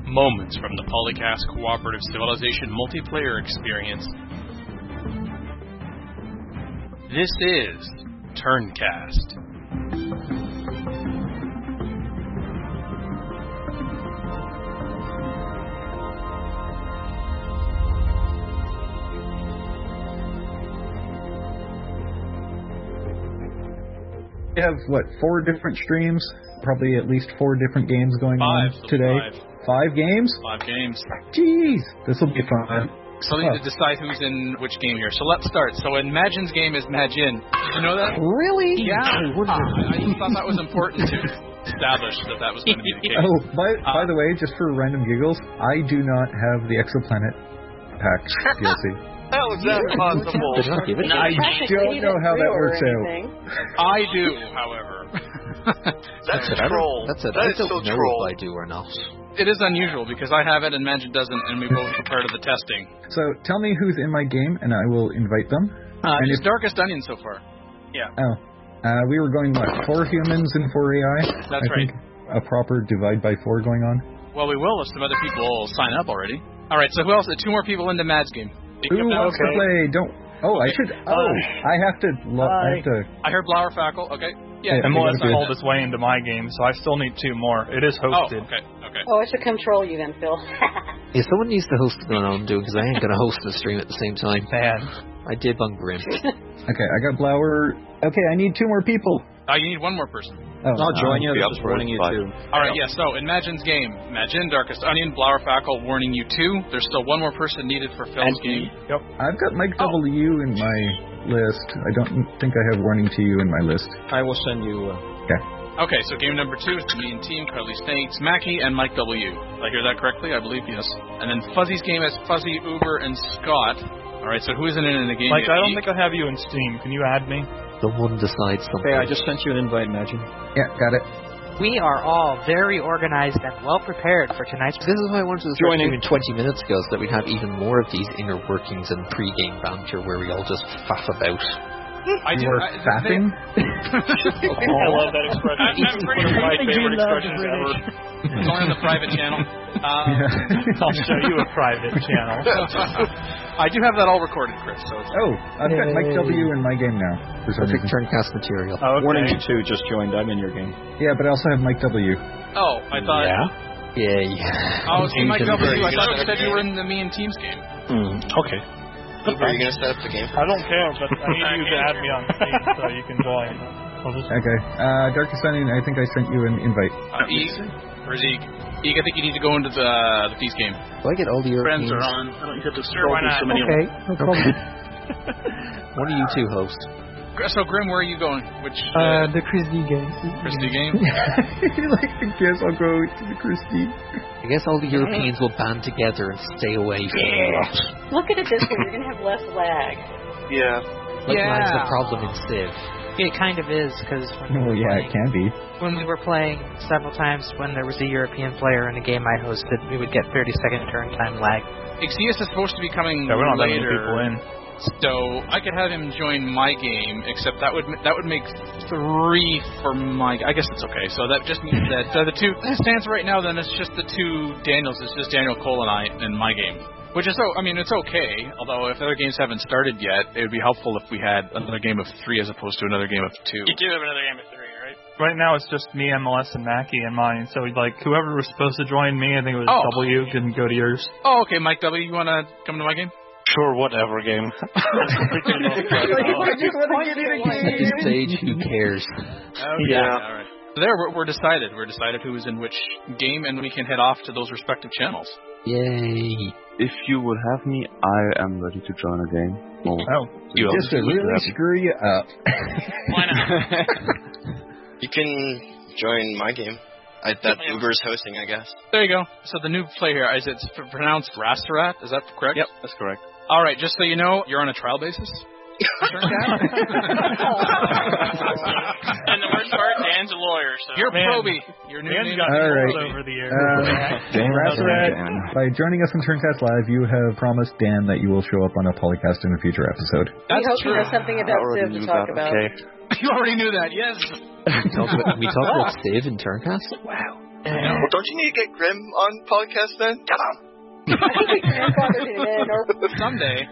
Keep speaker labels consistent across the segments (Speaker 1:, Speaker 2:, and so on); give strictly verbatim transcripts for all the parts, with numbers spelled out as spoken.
Speaker 1: moments from the Polycast Cooperative Civilization multiplayer experience. This is Turncast.
Speaker 2: We have, what, four different streams? Probably at least four different games going
Speaker 1: five,
Speaker 2: on today.
Speaker 1: Five.
Speaker 2: five games?
Speaker 1: Five games.
Speaker 2: Jeez, this will be fun.
Speaker 1: So we need to decide who's in which game here. So let's start. So in Magin's game is Magin. Did you know that?
Speaker 2: Really?
Speaker 1: Yeah. Uh, I just thought that was important to establish that that was going to be the case.
Speaker 2: Oh, by,
Speaker 1: uh,
Speaker 2: by the way, just for random giggles, I do not have the Exoplanet pack D L C.
Speaker 3: How is that possible?
Speaker 2: I don't know how that works out.
Speaker 1: I do, however.
Speaker 3: That's a troll.
Speaker 4: That's it.
Speaker 3: That
Speaker 4: I don't
Speaker 3: so
Speaker 4: know
Speaker 3: troll.
Speaker 4: if I do or not.
Speaker 1: It is unusual because I have it and Magin doesn't, and we both were part of the testing.
Speaker 2: So tell me who's in my game, and I will invite them.
Speaker 1: Uh,
Speaker 2: and
Speaker 1: it's
Speaker 2: if,
Speaker 1: Darkest Onion so far. Yeah.
Speaker 2: Oh. Uh, we were going, what, four humans and four A I?
Speaker 1: That's
Speaker 2: I
Speaker 1: right.
Speaker 2: Think a proper divide by four going on.
Speaker 1: Well, we will if some other people sign up already. All right, so who else? Two more people into Mad's game.
Speaker 2: Who wants to play? Don't. Oh, I should. Oh, I have to. Lo- I have to.
Speaker 1: I heard Blower Fackle. Okay. Yeah.
Speaker 5: M L S pulled its way into my game, so I still need two more. It is hosted.
Speaker 1: Oh, okay. Okay.
Speaker 6: Oh, I should control you then, Phil.
Speaker 4: Yeah, someone needs to host what I'm doing because I ain't gonna host the stream at the same time.
Speaker 5: Man,
Speaker 4: I did on Grim.
Speaker 2: Okay, I got Blower. Okay, I need two more people.
Speaker 1: Oh, you need one more person.
Speaker 2: Oh,
Speaker 7: I'll join you.
Speaker 3: Be
Speaker 7: Just warning you too.
Speaker 1: All right, yeah. So in Magin's game, Magin, Darkest Onion, Blower Fackle, warning you two. There's still one more person needed for Phil's game.
Speaker 5: Yep.
Speaker 2: I've got Mike
Speaker 1: Oh.
Speaker 2: W in my list. I don't think I have warning to you in my list.
Speaker 7: I will send you. Uh,
Speaker 2: Okay.
Speaker 1: Okay, so game number two is the main team: Carly Snakes, Mackie, and Mike W. Did I hear that correctly? I believe yes. And then Fuzzy's game is Fuzzy, Uber, and Scott. All right, so who isn't in the game?
Speaker 5: Mike, I don't think I have you in Steam. Can you add me?
Speaker 4: Someone decides something.
Speaker 7: okay, I just sent you an invite, Magin.
Speaker 2: Yeah, got it.
Speaker 8: We are all very organized and well prepared for tonight's.
Speaker 4: This is why I wanted to start even twenty minutes ago, so that we'd have even more of these inner workings and pre-game banter where we all just faff about.
Speaker 1: I do.
Speaker 2: More
Speaker 1: I,
Speaker 2: faffing?
Speaker 5: I love that expression.
Speaker 1: I'm, I'm pretty
Speaker 5: One of
Speaker 1: sure
Speaker 5: my favorite expressions ever.
Speaker 1: it's only on the private channel. Um,
Speaker 5: I'll show you a private channel.
Speaker 1: I do have that all recorded, Chris. So it's
Speaker 2: Oh, I've got Mike W in my game now. For some
Speaker 4: Perfect
Speaker 2: reason.
Speaker 4: turncast material.
Speaker 5: Oh, okay.
Speaker 7: Warning you too. Just joined. I'm in your game.
Speaker 2: Yeah, but I also have Mike W.
Speaker 1: Oh, I thought.
Speaker 7: Yeah.
Speaker 4: Yay.
Speaker 1: Oh, see, Mike W. I thought you said you were in the Me and Teams game.
Speaker 7: Mm, okay.
Speaker 3: Are you going to set up the game?
Speaker 5: I don't care, but I need you to add me on Steam so you can join. I'll just...
Speaker 2: Okay. Uh, Darkest Onion, I think I sent you an invite.
Speaker 1: Uh, Eeg, or Zeke? Eeg, I think you need to go into the the Feast game.
Speaker 4: Do I get all the Europeans?
Speaker 9: Friends are on. I don't get to scroll through so many.
Speaker 8: Okay, no problem.
Speaker 4: One of you two host.
Speaker 1: So, Grim, where are you going? Which
Speaker 8: Uh, the Christie game.
Speaker 1: Christie game?
Speaker 2: like, I guess I'll go to the Christie.
Speaker 4: I guess all the Europeans will band together and stay away from the lot.
Speaker 6: Look at it this way. You're going to have less lag.
Speaker 3: Yeah.
Speaker 4: Like
Speaker 8: Yeah.
Speaker 4: that's the problem in Civ.
Speaker 8: It kind of is, because when,
Speaker 2: Oh,
Speaker 8: we were
Speaker 2: yeah, it
Speaker 8: playing-
Speaker 2: can be.
Speaker 8: when we were playing several times when there was a European player in a game I hosted, we would get thirty second turn time lag.
Speaker 1: Exeus is supposed to be coming
Speaker 5: Yeah, we're not letting
Speaker 1: later.
Speaker 5: people in.
Speaker 1: So I could have him join my game, except that would that would make three for my. I guess it's okay. So that just means that uh, the two as it stands right now. Then it's just the two Daniels. It's just Daniel Cole and I in my game, which is so. I mean, it's okay. Although if other games haven't started yet, it would be helpful if we had another game of three as opposed to another game of two.
Speaker 9: You do have another game of three, right?
Speaker 5: Right now it's just me, M L S, and Mackie and mine. So like whoever was supposed to join me, I think it was
Speaker 1: Oh.
Speaker 5: W, didn't go to yours.
Speaker 1: Oh, okay, Mike W. You want to come to my game?
Speaker 9: Sure, whatever game.
Speaker 4: At this stage, who cares?
Speaker 1: Okay,
Speaker 3: Yeah.
Speaker 1: all right. So there, we're, we're decided. We're decided who is in which game, and we can head off to those respective channels.
Speaker 4: Yay.
Speaker 10: If you would have me, I am ready to join a game. Oh,
Speaker 5: Oh.
Speaker 10: you
Speaker 2: Just to really screw you up.
Speaker 9: Why not?
Speaker 3: You can join my game. I, that Uber's hosting, I guess.
Speaker 1: There you go. So the new play here, is it pronounced Rastarat? Is that correct?
Speaker 10: Yep, that's correct.
Speaker 1: All right, just so you know, you're on a trial basis.
Speaker 9: And the worst part, Dan's a lawyer, so...
Speaker 1: You're
Speaker 5: Man.
Speaker 1: Proby. Your new
Speaker 5: Dan's
Speaker 1: name.
Speaker 5: got
Speaker 2: All
Speaker 5: me
Speaker 2: right.
Speaker 5: over the years.
Speaker 2: Um,
Speaker 10: Dan,
Speaker 2: Rastarat,
Speaker 10: Dan.
Speaker 2: by joining us on Turncast Live, you have promised Dan that you will show up on a Polycast in a future episode.
Speaker 1: That's
Speaker 6: we hope
Speaker 1: true.
Speaker 6: you have something about Civ to talk about.
Speaker 10: Okay.
Speaker 1: You already knew that, yes.
Speaker 4: We talk about, we talk about Civ in Turncast? Wow.
Speaker 3: Well, don't you need to get Grim on podcast then? Get on.
Speaker 6: Grandfather did it, or
Speaker 1: Someday.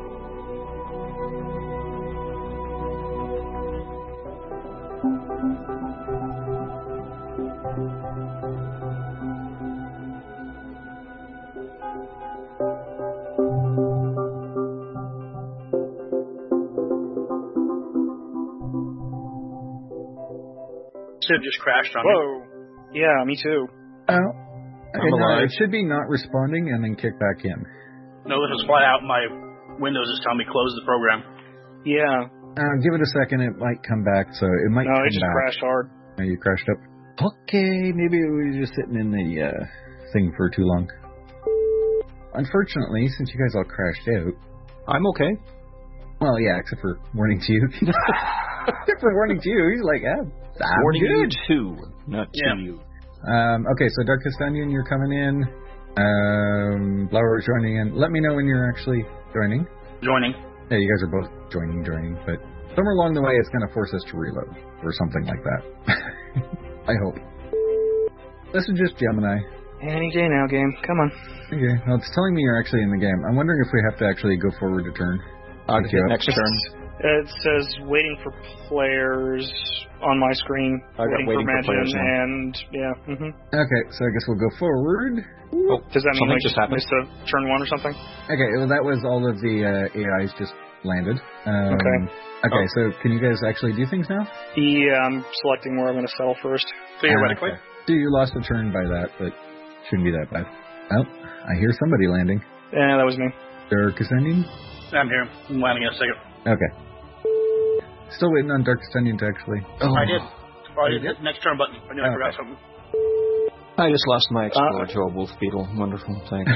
Speaker 11: Civ just crashed on
Speaker 12: Whoa.
Speaker 11: me.
Speaker 12: Yeah, me too.
Speaker 2: Oh. Okay, no, it should be not responding and then kick back in.
Speaker 11: No, this is flat out. My Windows is telling me close the program.
Speaker 12: Yeah.
Speaker 2: Uh, give it a second, it might come back, so it might
Speaker 12: No,
Speaker 2: come
Speaker 12: it just
Speaker 2: back.
Speaker 12: crashed hard.
Speaker 2: Oh, you crashed up? Okay, maybe it was just sitting in the uh, thing for too long. Unfortunately, since you guys all crashed out...
Speaker 7: I'm okay.
Speaker 2: Well, yeah, except for warning to you. Except for warning to you, he's like, ah, I'm
Speaker 7: Warning
Speaker 2: good.
Speaker 7: you too, not
Speaker 11: Yeah.
Speaker 7: to you.
Speaker 2: Um, okay, so Darkest Onion, you're coming in. Um, Blower joining in. Let me know when you're actually joining.
Speaker 11: Joining.
Speaker 2: Yeah, you guys are both joining, joining, but somewhere along the way it's going to force us to reload or something like that. I hope. This is just Gemini.
Speaker 12: Any day now, game. Come on.
Speaker 2: Okay, well, it's telling me you're actually in the game. I'm wondering if we have to actually go forward a turn.
Speaker 7: I'll
Speaker 2: Pick
Speaker 7: hit
Speaker 2: you up.
Speaker 7: next turn.
Speaker 12: It says waiting for players on my screen.
Speaker 7: I got waiting for
Speaker 12: Magin,
Speaker 7: players now.
Speaker 12: and yeah. Mm-hmm.
Speaker 2: Okay, so I guess we'll go forward.
Speaker 7: Oh,
Speaker 12: Does that mean
Speaker 7: something
Speaker 12: I
Speaker 7: just happened.
Speaker 12: missed a turn one or something?
Speaker 2: Okay, well, that was all of the uh, A Is just landed. Um,
Speaker 12: Okay.
Speaker 2: Okay,
Speaker 7: Oh.
Speaker 2: so can you guys actually do things now?
Speaker 12: Yeah, I'm selecting where I'm going to settle first.
Speaker 11: Theoretically.
Speaker 2: Okay. So you lost a turn by that, but shouldn't be that bad. Oh, I hear somebody landing.
Speaker 12: Yeah, that was me.
Speaker 2: Darkest Onion?
Speaker 11: I'm here. I'm landing in a second.
Speaker 2: Okay. Still waiting on Darkest Onion to actually...
Speaker 11: Oh. I did. Oh, I did hit next turn button. I knew I
Speaker 2: Oh,
Speaker 11: forgot
Speaker 2: okay.
Speaker 11: something.
Speaker 7: I just lost my Explorer
Speaker 12: Uh,
Speaker 7: to a Wolf Beetle. Wonderful, thanks.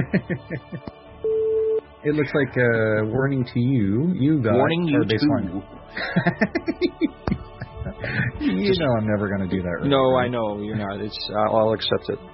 Speaker 2: It looks like a warning to you. You got
Speaker 7: Warning you
Speaker 2: Starbase
Speaker 7: too.
Speaker 2: One. You know I'm never going to do that. Right?
Speaker 7: No, I know you're not. It's I'll, I'll accept it.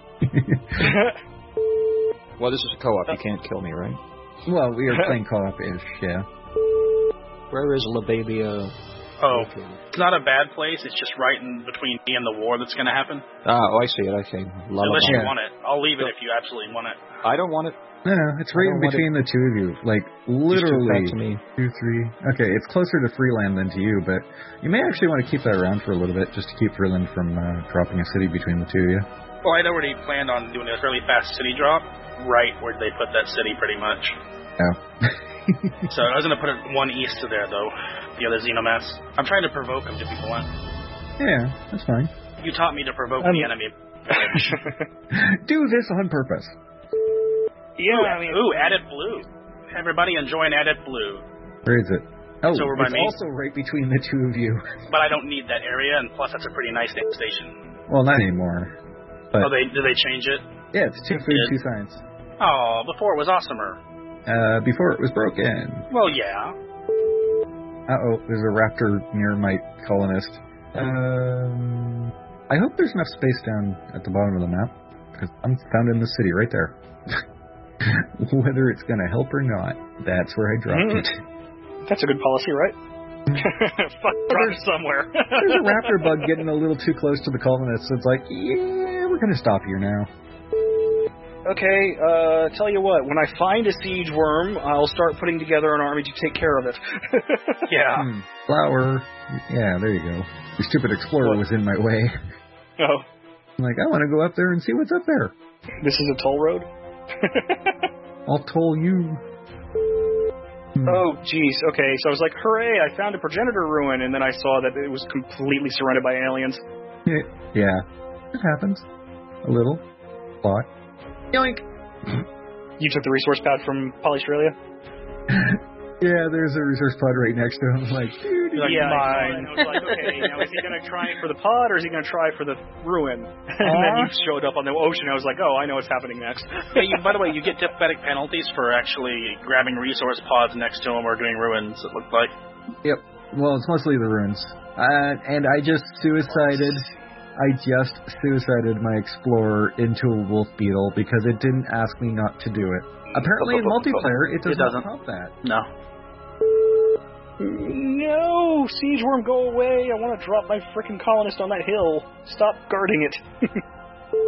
Speaker 7: Well, this is a co-op. You can't kill me, right?
Speaker 2: Well, we are playing co-op-ish, yeah.
Speaker 7: Where is Lababia?
Speaker 11: Oh, it's not a bad place. It's just right in between me and the war that's going to happen.
Speaker 7: Ah, oh, I see it. Okay. Lullaby.
Speaker 11: Unless you
Speaker 2: Yeah.
Speaker 11: want it. I'll leave it if you absolutely want it.
Speaker 7: I don't want it.
Speaker 2: No, no, it's right
Speaker 7: I
Speaker 2: in
Speaker 7: don't want
Speaker 2: between the two of you. Like,
Speaker 7: Just too
Speaker 2: literally,
Speaker 7: fat to me.
Speaker 2: two, three. Okay, it's closer to Freeland than to you, but you may actually want to keep that around for a little bit, just to keep Freeland from uh, dropping a city between the two of you.
Speaker 11: Well, I'd already planned on doing a really fast city drop right where they put that city pretty much.
Speaker 2: Oh.
Speaker 11: So I was going to put it one east of there, though, the other Xenomass. I'm trying to provoke them to be blunt.
Speaker 2: Yeah, that's fine.
Speaker 11: You taught me to provoke
Speaker 12: Um,
Speaker 11: the enemy.
Speaker 2: Do this on purpose.
Speaker 12: Yeah,
Speaker 11: ooh,
Speaker 12: I mean,
Speaker 11: ooh, added blue. Everybody enjoying added blue.
Speaker 2: Where is it? Oh,
Speaker 11: It's over by
Speaker 2: it's
Speaker 11: me.
Speaker 2: also right between the two of you.
Speaker 11: But I don't need that area, and plus that's a pretty nice station.
Speaker 2: Well, not anymore. But
Speaker 11: Oh, they did they change it?
Speaker 2: yeah, it's two food,
Speaker 11: Did.
Speaker 2: two science.
Speaker 11: Oh, before it was awesomer.
Speaker 2: Uh, before it was broken.
Speaker 11: Well, yeah.
Speaker 2: Uh-oh, there's a raptor near my colonist. Um, I hope there's enough space down at the bottom of the map, because I'm found in the city right there. Whether it's going to help or not, that's where I dropped it.
Speaker 12: that's a good policy, right? Fuck, drop it somewhere.
Speaker 2: There's a raptor bug getting a little too close to the colonists, so it's like, yeah, we're going to stop here now.
Speaker 12: Okay, uh, tell you what, when I find a siege worm, I'll start putting together an army to take care of it.
Speaker 11: Yeah.
Speaker 2: Hmm, flower. Yeah, there you go. Your stupid explorer was in my way.
Speaker 12: Oh,
Speaker 2: I'm like, I want to go up there and see what's up there.
Speaker 12: this is a toll road?
Speaker 2: I'll toll you. Hmm.
Speaker 12: Oh, jeez, okay, so I was like, hooray, I found a progenitor ruin, and then I saw that it was completely surrounded by aliens.
Speaker 2: Yeah, it happens. A little. Lot. Yoink!
Speaker 12: You took the resource pad from Polystralia?
Speaker 2: Yeah, there's a resource pod right next to him. Like, dude,
Speaker 12: Like, yeah, mine. I was like, okay, now is he going to try for the pod or is he going to try for the ruin? And then you showed up on the ocean. I was like, oh, I know what's happening next.
Speaker 11: Yeah, you, by the way, you get diplomatic penalties for actually grabbing resource pods next to them or doing ruins, it looked like.
Speaker 2: Yep. Well, it's mostly the runes. Uh, and I just suicided. I just suicided my explorer into a wolf beetle because it didn't ask me not to do it. Apparently, in multiplayer, it does
Speaker 11: It
Speaker 2: not
Speaker 11: doesn't.
Speaker 2: help that.
Speaker 11: No.
Speaker 12: No, siege worm, go away. I want to drop my freaking colonist on that hill. Stop guarding it.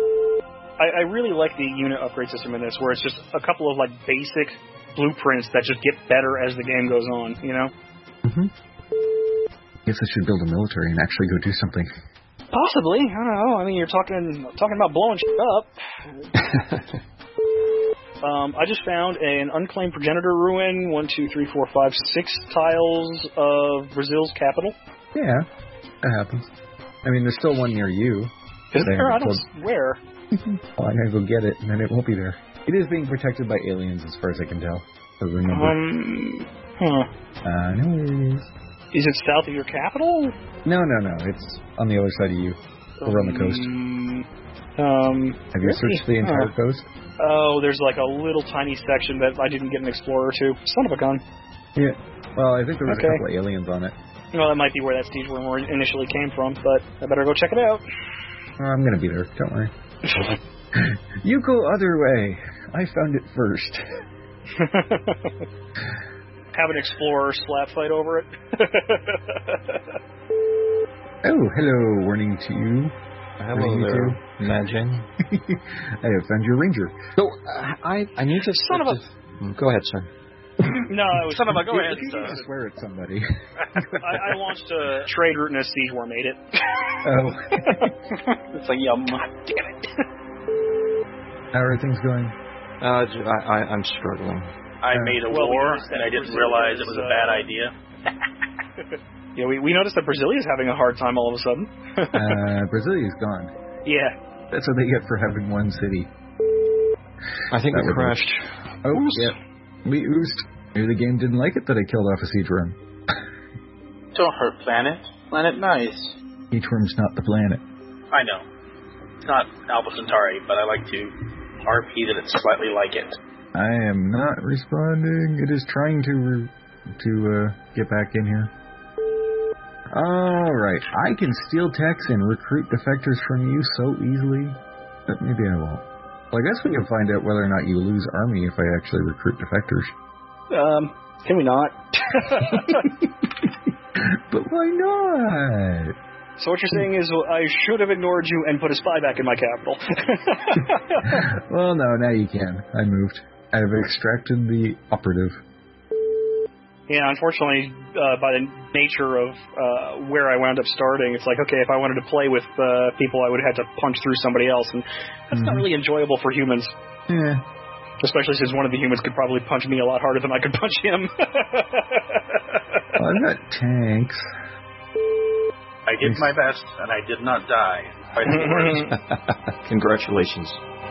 Speaker 12: I, I really like the unit upgrade system in this, where it's just a couple of like basic blueprints that just get better as the game goes on. You know.
Speaker 2: Mm-hmm. Guess I should build a military and actually go do something.
Speaker 12: Possibly. I don't know. I mean, you're talking talking about blowing shit up. um, I just found an unclaimed progenitor ruin. One, two, three, four, five, six tiles of Brazil's capital.
Speaker 2: Yeah, that happens. I mean, there's still one near you.
Speaker 12: Is there? I don't swear.
Speaker 2: Well, I'm gonna go get it, and then it won't be there. It is being protected by aliens, as far as I can tell. So remember.
Speaker 12: Um. Huh.
Speaker 2: Uh, no worries.
Speaker 12: Is it south of your capital?
Speaker 2: No, no, no. It's on the other side of you, over on the coast.
Speaker 12: Um.
Speaker 2: Have you searched the entire
Speaker 12: huh.
Speaker 2: coast?
Speaker 12: Oh, there's like a little tiny section that I didn't get an explorer to. Son of a gun.
Speaker 2: Yeah. Well, I think there was
Speaker 12: Okay.
Speaker 2: a couple of aliens on it.
Speaker 12: Well, that might be where that siege worm initially came from, but I better go check it out.
Speaker 2: Oh, I'm gonna be there. Don't worry. You go other way. I found it first.
Speaker 12: Have an explorer slap fight over it.
Speaker 2: Oh, hello. Warning to you.
Speaker 7: Hello
Speaker 2: Warning you
Speaker 7: there,
Speaker 2: too.
Speaker 7: Imagine.
Speaker 2: I have found your ranger.
Speaker 7: So, uh, I I need to...
Speaker 12: Son of a...
Speaker 7: Mm, Go ahead, sir.
Speaker 12: No, it was
Speaker 9: Son of a, go
Speaker 2: You-
Speaker 9: ahead,
Speaker 2: You
Speaker 9: sir.
Speaker 2: can just swear at somebody.
Speaker 12: I, I launched a trade route and a siege worm ate it.
Speaker 2: Oh.
Speaker 12: It's like, yum. Damn it.
Speaker 2: How are things going?
Speaker 7: Uh, j- I, I, I'm struggling.
Speaker 11: I made a
Speaker 12: Well, we
Speaker 11: war,
Speaker 12: noticed that
Speaker 11: and I didn't
Speaker 12: Brazil
Speaker 11: realize
Speaker 12: was,
Speaker 11: it was a
Speaker 12: uh,
Speaker 11: bad idea.
Speaker 12: Yeah, we, we noticed that Brazilia's having a hard time all of a sudden.
Speaker 2: Uh, Brazilia's gone.
Speaker 12: Yeah.
Speaker 2: That's what they get for having one city.
Speaker 7: I think
Speaker 2: That
Speaker 7: we
Speaker 2: would be-
Speaker 7: crashed.
Speaker 2: Oh, yeah. We oozed. Maybe the game didn't like it that I killed off a siege worm.
Speaker 11: Don't hurt planet. Planet nice.
Speaker 2: Siege worm's not the planet.
Speaker 11: I know. It's not Alpha Centauri, but I like to R P that it's slightly like it.
Speaker 2: I am not responding. It is trying to re- to uh, get back in here. Alright, I can steal techs and recruit defectors from you so easily, but maybe I won't. Well, I guess we can find out whether or not you lose army if I actually recruit defectors.
Speaker 12: Um, can we not?
Speaker 2: But why not?
Speaker 12: So what you're saying is I should have ignored you and put a spy back in my capital.
Speaker 2: Well, no, now you can. I moved. I have extracted the operative.
Speaker 12: Yeah, unfortunately, uh, by the nature of uh, where I wound up starting, it's like, okay, if I wanted to play with uh, people, I would have had to punch through somebody else, and that's
Speaker 2: Mm-hmm.
Speaker 12: not really enjoyable for humans.
Speaker 2: Yeah.
Speaker 12: Especially since one of the humans could probably punch me a lot harder than I could punch him.
Speaker 2: Well, I've got tanks.
Speaker 11: I did my best, and I did not die. By the words.
Speaker 7: Congratulations.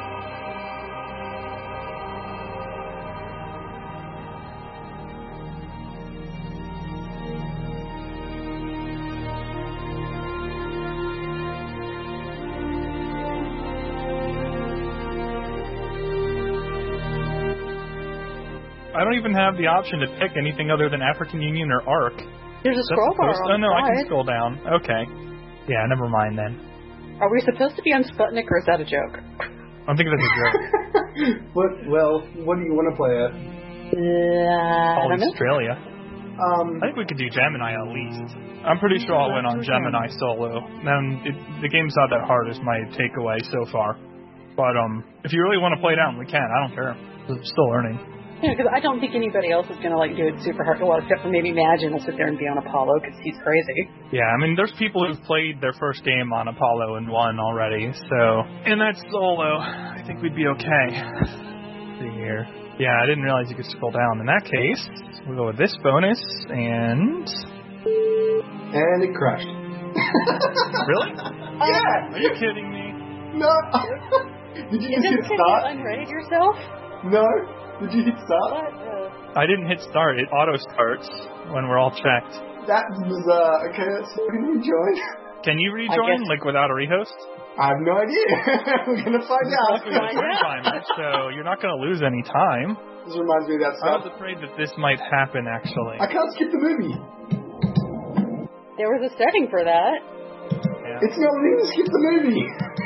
Speaker 5: I don't even have the option to pick anything other than African Union or ARC.
Speaker 6: There's a
Speaker 5: That's
Speaker 6: scroll bar
Speaker 5: supposed-
Speaker 6: on
Speaker 5: Oh no,
Speaker 6: the
Speaker 5: I can
Speaker 6: side.
Speaker 5: scroll down. Okay. Yeah, never mind then.
Speaker 6: Are we supposed to be on Sputnik, or is that a joke?
Speaker 5: I'm thinking that's a joke.
Speaker 13: What? Well, what do you want to play at?
Speaker 6: Uh, I don't know.
Speaker 5: Australia.
Speaker 13: Um,
Speaker 5: I think we could do Gemini at least. I'm pretty sure I'll win on Gemini solo. Then it, the game's not that hard is my takeaway so far. But um, if you really want to play it out, we can. I don't care. I'm still learning.
Speaker 6: Yeah, because I don't think anybody else is going to like do it super hard. Well, except for maybe Imagine will sit there and be on Apollo because he's crazy.
Speaker 5: Yeah, I mean, there's people who've played their first game on Apollo and won already, so... And that's solo. I think we'd be okay. Let's see here. Yeah, I didn't realize you could scroll down. In that case, we'll go with this bonus, and...
Speaker 13: and it crashed.
Speaker 5: Really?
Speaker 13: Yeah!
Speaker 5: Are you kidding me?
Speaker 13: No! Did you
Speaker 6: Is
Speaker 13: just
Speaker 6: it
Speaker 13: hit
Speaker 6: because you
Speaker 13: start?
Speaker 6: unrated yourself?
Speaker 13: No? Did you hit start?
Speaker 6: What? Uh,
Speaker 5: I didn't hit start. It auto-starts when we're all checked.
Speaker 13: That was, uh, okay, so can you join?
Speaker 5: Can you rejoin,
Speaker 6: guess-
Speaker 5: like, without a rehost?
Speaker 13: I have no idea. We're gonna find out.
Speaker 5: Timer, so you're not going to lose any time.
Speaker 13: This reminds me of that
Speaker 5: I
Speaker 13: stuff.
Speaker 5: was afraid that this might happen, actually.
Speaker 13: I can't skip the movie.
Speaker 6: there was a setting for that.
Speaker 5: Yeah.
Speaker 13: It's not me to skip the movie.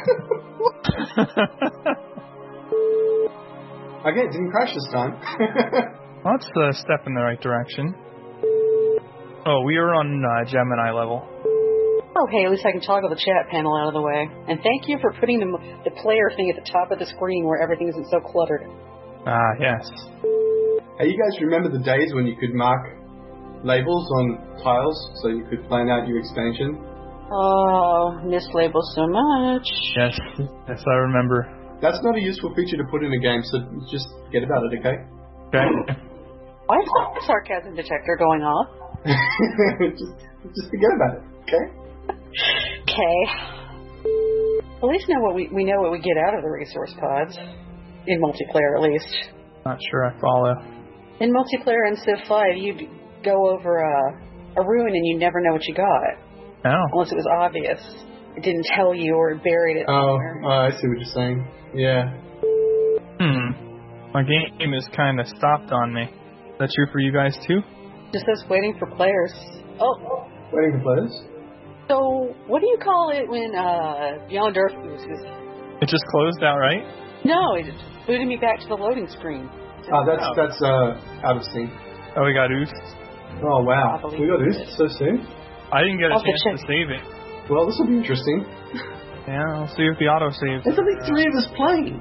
Speaker 13: Okay, it didn't crash this time.
Speaker 5: Well, that's a step in the right direction. Oh, we are on uh, Gemini level.
Speaker 6: Oh, hey, at least I can toggle the chat panel out of the way. And thank you for putting the, the player thing at the top of the screen where everything isn't so cluttered.
Speaker 5: Ah, yes.
Speaker 13: Hey, you guys remember the days when you could mark labels on tiles so you could plan out your expansion?
Speaker 6: Oh, missed labels so much.
Speaker 5: Yes, yes, I remember.
Speaker 13: That's not a useful feature to put in a game, so just forget about it, okay?
Speaker 5: Okay.
Speaker 6: Why is the sarcasm detector going off?
Speaker 13: just, just forget about it, okay?
Speaker 6: Okay. At least know what we we know what we get out of the resource pods. In multiplayer, at least.
Speaker 5: Not sure I follow.
Speaker 6: In multiplayer in Civ five, you'd go over a, a ruin and you never know what you got.
Speaker 5: Oh.
Speaker 6: Unless it was obvious. It didn't tell you or it buried it
Speaker 13: Oh,
Speaker 6: somewhere.
Speaker 13: oh, I see what you're saying. Yeah.
Speaker 5: Hmm. My game is kind of stopped on me. Is that true for you guys too?
Speaker 6: Just says waiting for players. Oh.
Speaker 13: Waiting for players?
Speaker 6: So, what do you call it when uh, Beyond Earth oozes?
Speaker 5: It just closed out, right?
Speaker 6: No, it just booted me back to the loading screen.
Speaker 13: Oh, that's
Speaker 6: Oh.
Speaker 13: that's uh out of sync.
Speaker 5: Oh, we got oofed.
Speaker 13: Oh wow,
Speaker 6: I believe
Speaker 13: we got
Speaker 6: it.
Speaker 13: this so soon.
Speaker 5: I didn't get a
Speaker 6: I'll have to
Speaker 5: chance to
Speaker 6: check.
Speaker 5: save it.
Speaker 13: Well, this will be interesting.
Speaker 5: Yeah, I'll see if the auto saves.
Speaker 13: There's only three of us playing.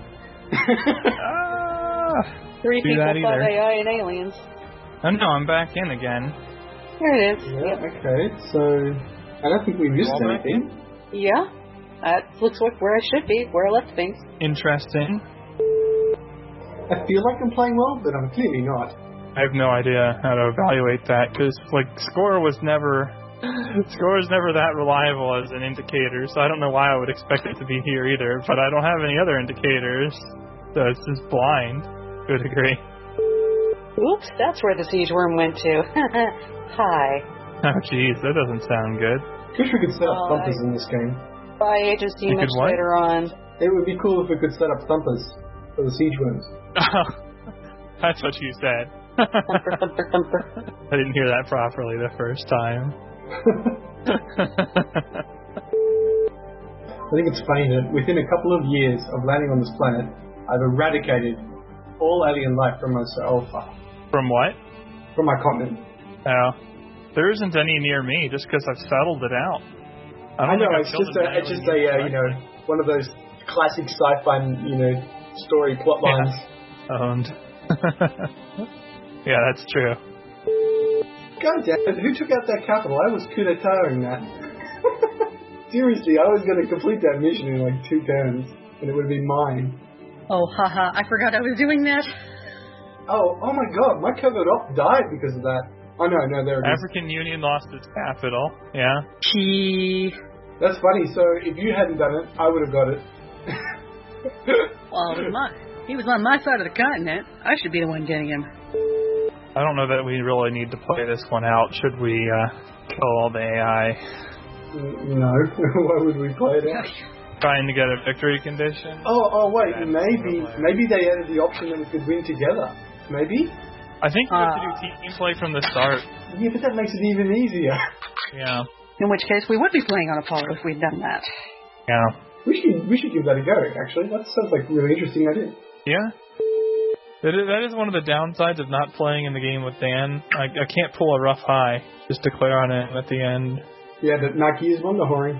Speaker 5: Ah,
Speaker 6: Three
Speaker 5: do
Speaker 6: people,
Speaker 5: that
Speaker 6: five
Speaker 5: either.
Speaker 6: A I, and aliens.
Speaker 5: Oh no, I'm back in again.
Speaker 6: There it is.
Speaker 13: Yeah. Okay. So I don't think we missed
Speaker 5: Well, back
Speaker 13: anything.
Speaker 6: Yeah. That looks like where I should be, where I left things.
Speaker 5: Interesting.
Speaker 13: I feel like I'm playing well, but I'm clearly not.
Speaker 5: I have no idea how to evaluate that because, like, score was never, score is never that reliable as an indicator. So I don't know why I would expect it to be here either. But I don't have any other indicators, so it's just blind to a degree.
Speaker 6: Oops, that's where the siege worm went to. Hi.
Speaker 5: Oh, jeez, that doesn't sound good.
Speaker 13: Wish we could set up
Speaker 6: Uh,
Speaker 13: thumpers in this game.
Speaker 6: Bye, agency,
Speaker 5: You
Speaker 6: much
Speaker 5: could what?
Speaker 6: later on.
Speaker 13: It would be cool if we could set up thumpers for the siege worms.
Speaker 5: That's what you said.
Speaker 6: Thumper, thumper, thumper.
Speaker 5: I didn't hear that properly the first time.
Speaker 13: I think it's funny that within a couple of years of landing on this planet, I've eradicated all alien life from myself,
Speaker 5: From what?
Speaker 13: from my continent.
Speaker 5: Oh. There isn't any near me just because I've settled it out. I,
Speaker 13: I
Speaker 5: don't
Speaker 13: know,
Speaker 5: think I've
Speaker 13: it's
Speaker 5: killed
Speaker 13: just a,
Speaker 5: an
Speaker 13: it's just a,
Speaker 5: alien
Speaker 13: uh, you know, one of those classic sci-fi, you know, story plot lines.
Speaker 5: Owned. Yeah, that's true.
Speaker 13: God damn it, who took out that capital? I was coup d'etat-ing that. Seriously, I was going to complete that mission in like two turns, and it would be mine.
Speaker 6: Oh, haha, I forgot I was doing that.
Speaker 13: Oh, oh my god, my covered op died because of that. Oh no, no, there it is.
Speaker 5: African Union lost its capital. Yeah.
Speaker 6: Gee.
Speaker 13: That's funny, so if you hadn't done it, I would have got it.
Speaker 6: Well, it was my, he was on my side of the continent. I should be the one getting him.
Speaker 5: I don't know that we really need to play this one out. Should we uh, kill all the A I?
Speaker 13: No, why would we play it out?
Speaker 5: Trying to get a victory condition?
Speaker 13: Oh, oh wait,
Speaker 5: That's
Speaker 13: maybe
Speaker 5: the way.
Speaker 13: maybe they added the option that we could win together. Maybe?
Speaker 5: I think we have to do
Speaker 6: Uh.
Speaker 5: team play from the start.
Speaker 13: Yeah, but that makes it even easier.
Speaker 5: Yeah.
Speaker 6: In which case, we would be playing on Apollo if we'd done that.
Speaker 5: Yeah.
Speaker 13: We should we should give that a go, actually. That sounds like a really interesting idea.
Speaker 5: Yeah. That is, that is one of the downsides of not playing in the game with Dan. I, I can't pull a rough high. Just declare on it at the end.
Speaker 13: Yeah, but Naki is wonderhoring.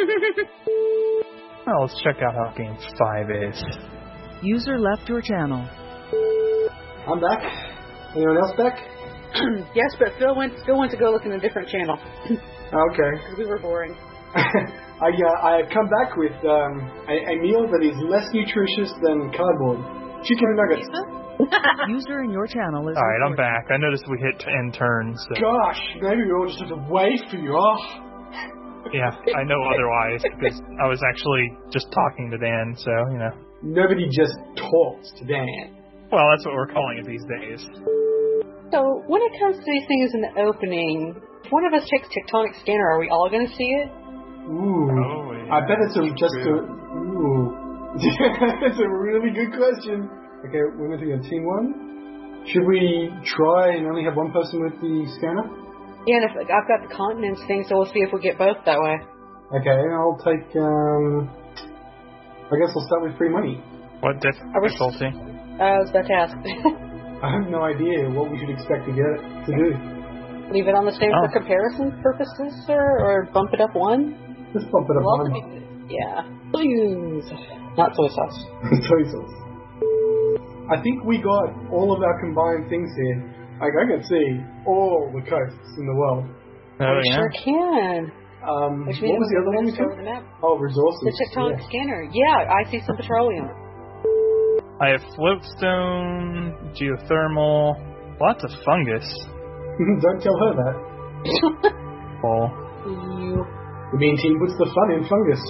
Speaker 5: Well, let's check out how game five is.
Speaker 14: User left your channel.
Speaker 13: I'm back. Anyone else back?
Speaker 6: Yes, but Phil went Phil went to go look in a different channel.
Speaker 13: Okay.
Speaker 6: Because we were boring.
Speaker 13: I uh, I have come back with um, a, a meal that is less nutritious than cardboard. Chicken nuggets.
Speaker 14: User in your channel is.
Speaker 5: Alright, I'm back. I noticed we hit end turns. So.
Speaker 13: Gosh, maybe we all just have to wait for you. Oh.
Speaker 5: Yeah, I know otherwise because I was actually just talking to Dan, so, you know.
Speaker 13: Nobody just talks to Dan.
Speaker 5: Well, that's what we're calling it these days.
Speaker 6: So, when it comes to these things in the opening, if one of us takes Tectonic Scanner, are we all going to see it?
Speaker 13: Ooh.
Speaker 5: Oh, yeah.
Speaker 13: I bet it's a, just a... Ooh. That's a really good question. Okay, we're going to do a team one. Should we try and only have one person with the scanner?
Speaker 6: Yeah, and if, I've got the continents thing, so we'll see if we get both that way.
Speaker 13: Okay, I'll take, um... I guess I'll start with free money.
Speaker 5: What difficulty?
Speaker 6: I was about to ask.
Speaker 13: I have no idea what we should expect to get to do.
Speaker 6: Leave it on the same
Speaker 5: Oh.
Speaker 6: for comparison purposes, sir, or bump it up one?
Speaker 13: Let's bump it up
Speaker 6: Well,
Speaker 13: one.
Speaker 6: be- yeah. Please. Not soy sauce.
Speaker 13: Soy sauce. I think we got all of our combined things here. Like, I can see all the coasts in the world.
Speaker 5: Oh,
Speaker 6: We
Speaker 5: yeah.
Speaker 6: sure can.
Speaker 13: Um,
Speaker 6: Which
Speaker 13: what
Speaker 6: means
Speaker 13: was the other one you
Speaker 6: we can
Speaker 13: said?
Speaker 6: over the map.
Speaker 13: Oh, resources.
Speaker 6: The tectonic
Speaker 13: yeah.
Speaker 6: scanner. Yeah, I see some petroleum.
Speaker 5: I have floatstone, geothermal, lots of fungus.
Speaker 13: Don't tell her that.
Speaker 5: Oh.
Speaker 6: You.
Speaker 13: The mean team puts the fun in fungus.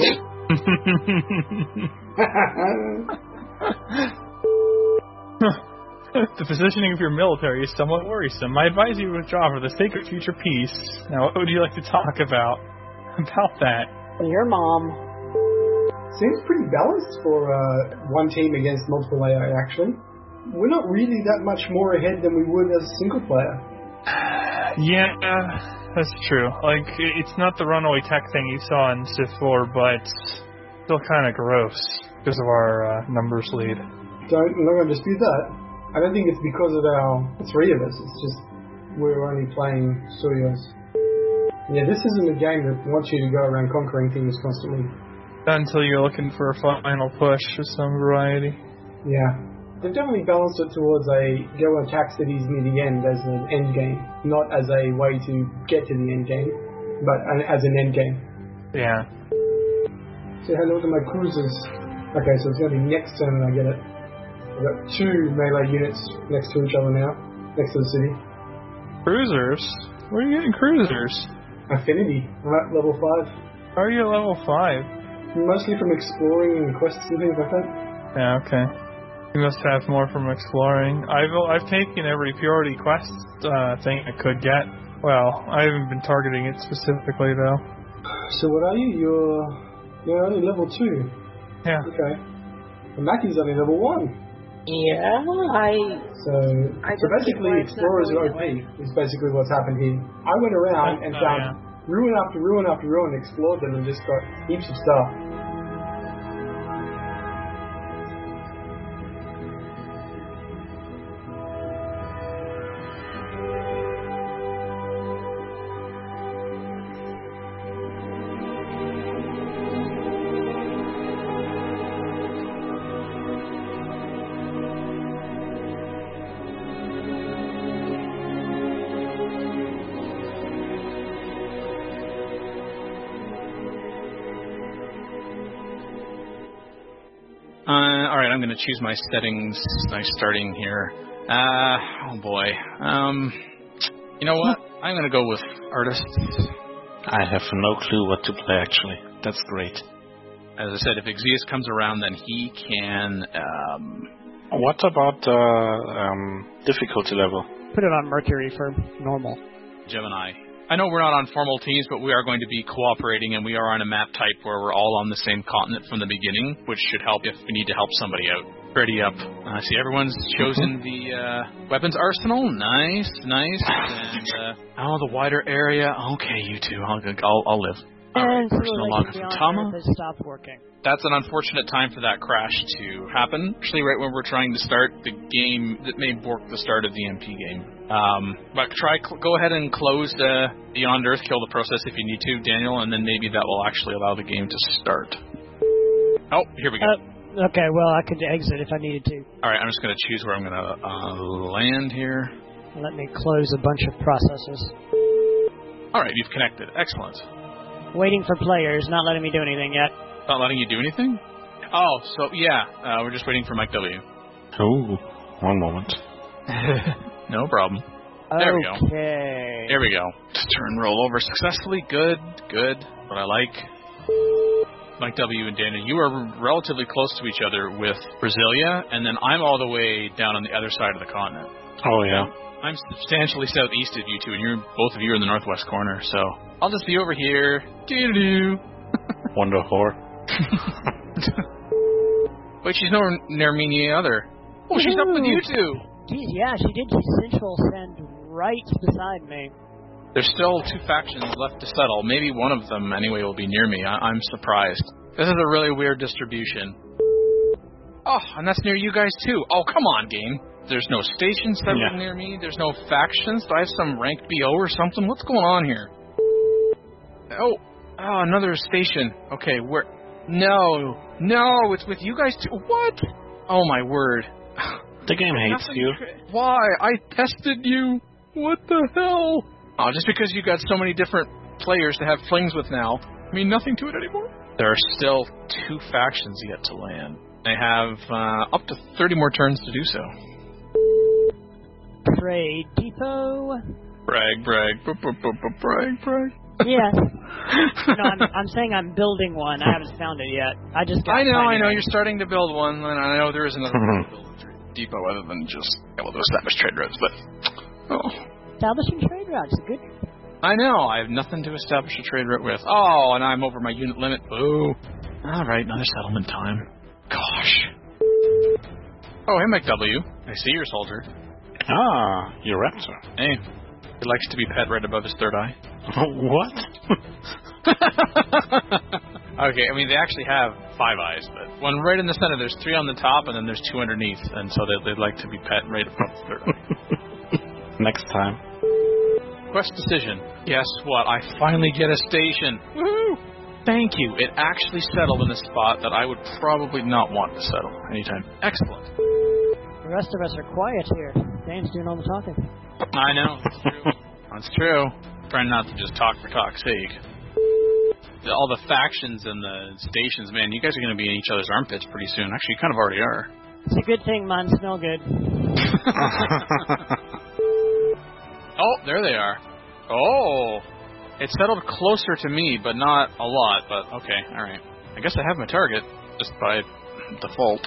Speaker 5: The positioning of your military is somewhat worrisome. I advise you to withdraw for the sake of future peace. Now, what would you like to talk about? About that.
Speaker 6: Your mom.
Speaker 13: Seems pretty balanced for uh, one team against multiple A I, actually. We're not really that much more ahead than we would as a single player.
Speaker 5: Yeah, that's true. Like, i- it's not the runaway tech thing you saw in Civ four, but still kind of gross because of our uh, numbers lead.
Speaker 13: Don't, I'm not going to dispute that. I don't think it's because of our the three of us. It's just we're only playing studios. Yeah, this isn't a game that wants you to go around conquering things constantly.
Speaker 5: Until you're looking for a final push of some variety.
Speaker 13: Yeah. They've definitely balanced it towards a go attack cities near the end as an end game, not as a way to get to the end game, but an, as an end game.
Speaker 5: Yeah.
Speaker 13: Say hello to my cruisers. Okay, so it's going to be next turn when I get it. I've got two melee units next to each other now, next to the city.
Speaker 5: Cruisers? Where are you getting cruisers?
Speaker 13: Affinity. I'm at level five.
Speaker 5: How are you at level five?
Speaker 13: Mostly from exploring and quests and things like that.
Speaker 5: Yeah, okay. You must have more from exploring. I've I've taken every purity quest uh, thing I could get. Well, I haven't been targeting it specifically though.
Speaker 13: So what are you? You're you're only level two.
Speaker 5: Yeah.
Speaker 13: Okay. And Mackie's only level one.
Speaker 6: Yeah, I.
Speaker 13: So,
Speaker 6: I
Speaker 13: so
Speaker 6: don't
Speaker 13: basically,
Speaker 6: get why it's not
Speaker 13: explorers are
Speaker 6: going
Speaker 13: O P. Is basically what's happened here. I went around and
Speaker 5: Oh,
Speaker 13: found
Speaker 5: yeah.
Speaker 13: ruin after ruin after ruin, explored them, and just got heaps of stuff.
Speaker 1: Uh, all right, I'm going to choose my settings. Nice starting here. Uh, oh boy. Um, you know what? I'm going to go with artists.
Speaker 9: I have no clue what to play, actually. That's great.
Speaker 1: As I said, if Exeus comes around, then he can. Um,
Speaker 9: What about the um, difficulty level?
Speaker 15: Put it on Mercury for normal.
Speaker 1: Gemini. I know we're not on formal teams, but we are going to be cooperating, and we are on a map type where we're all on the same continent from the beginning, which should help if we need to help somebody out. Ready up. I uh, see everyone's chosen the uh, weapons arsenal. Nice, nice. And uh, oh, the wider area. Okay, you two. I'll I'll, I'll live. All right,
Speaker 15: And
Speaker 1: personal log from Tama.
Speaker 15: has stopped working.
Speaker 1: That's an unfortunate time for that crash to happen. Actually, right when we're trying to start the game, that may bork the start of the M P game. Um, but try, cl- go ahead and close the Beyond Earth, kill the process if you need to, Daniel, and then maybe that will actually allow the game to start. Oh, here we go.
Speaker 15: Uh, okay, well, I could exit if I needed to.
Speaker 1: All right, I'm just going to choose where I'm going to uh, land here.
Speaker 15: Let me close a bunch of processes.
Speaker 1: All right, you've connected. Excellent.
Speaker 15: Waiting for players, not letting me do anything yet.
Speaker 1: Not letting you do anything? Oh, so yeah, uh, we're just waiting for Mike W.
Speaker 9: Oh, one moment.
Speaker 1: No problem. There we go.
Speaker 15: Okay.
Speaker 1: There we go. Turn roll over successfully. Good, good. What I like. Mike W. and Daniel, you are relatively close to each other with Brasilia, and then I'm all the way down on the other side of the continent.
Speaker 9: Oh, yeah.
Speaker 1: I'm substantially southeast of you two, and you're both of you are in the northwest corner, so I'll just be over here. Doo-doo-doo.
Speaker 9: Wonder whore.
Speaker 1: Wait, she's nowhere near me any other. Oh, she's up with you two.
Speaker 15: Geez, yeah, she did. She's central send right beside me.
Speaker 1: There's still two factions left to settle. Maybe one of them, anyway, will be near me. I- I'm surprised. This is a really weird distribution. Oh, and that's near you guys, too. Oh, come on, game. There's no stations that
Speaker 9: Yeah.
Speaker 1: were near me. There's no factions. Do I have some rank B O or something? What's going on here? Oh, oh, another station. Okay, where? No, no, it's with you guys too. What? Oh my word.
Speaker 9: The game hates
Speaker 1: Nothing
Speaker 9: you.
Speaker 1: cra- Why? I tested you. What the hell? Oh, just because you got so many different players to have flings with now, mean nothing to it anymore. There are still two factions yet to land. They have uh, up to thirty more turns to do so.
Speaker 15: Trade depot.
Speaker 1: Brag, brag, b- b- b- b- brag, brag.
Speaker 15: Yeah. No, I'm, I'm saying I'm building one. I haven't found it yet. I just got
Speaker 1: I know, I know.
Speaker 15: planning.
Speaker 1: You're starting to build one, and I know there is another way to build a depot other than just able to establish trade routes, but oh,
Speaker 15: Establishing trade routes. Good.
Speaker 1: I know. I have nothing to establish a trade route with. Oh, and I'm over my unit limit. Boo. All right, another settlement time. Gosh. Oh, hey, McW. I see your soldier.
Speaker 9: Ah, your raptor.
Speaker 1: Hey, he likes to be pet right above his third eye.
Speaker 9: What?
Speaker 1: Okay, I mean, they actually have five eyes, but one right in the center, there's three on the top, and then there's two underneath, and so they, they'd like to be pet right above the third eye.
Speaker 9: Next time.
Speaker 1: Quest decision. Guess what? I finally get a station. Woohoo! Thank you. It actually settled in a spot that I would probably not want to settle anytime. Excellent.
Speaker 15: The rest of us are quiet here. Dane's doing all the talking.
Speaker 1: I know. That's true. That's true. Trying not to just talk for talk's sake. All the factions and the stations, man, you guys are going to be in each other's armpits pretty soon. Actually, you kind of already are.
Speaker 15: It's a good thing mine smell good.
Speaker 1: Oh, there they are. Oh, it settled closer to me, but not a lot. But okay, all right. I guess I have my target just by default.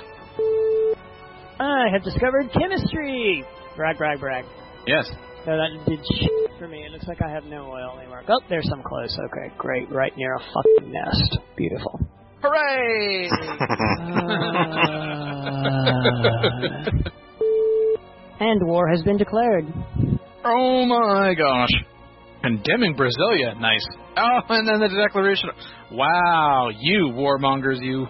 Speaker 15: I have discovered chemistry. Brag, brag, brag.
Speaker 1: Yes.
Speaker 15: No, that did shit for me. It looks like I have no oil anymore. Oh, there's some close. Okay, great. Right near a fucking nest. Beautiful.
Speaker 1: Hooray!
Speaker 15: Uh, and war has been declared.
Speaker 1: Oh my gosh. Condemning Brasilia. Nice. Oh, and then the declaration. Wow, you warmongers, you.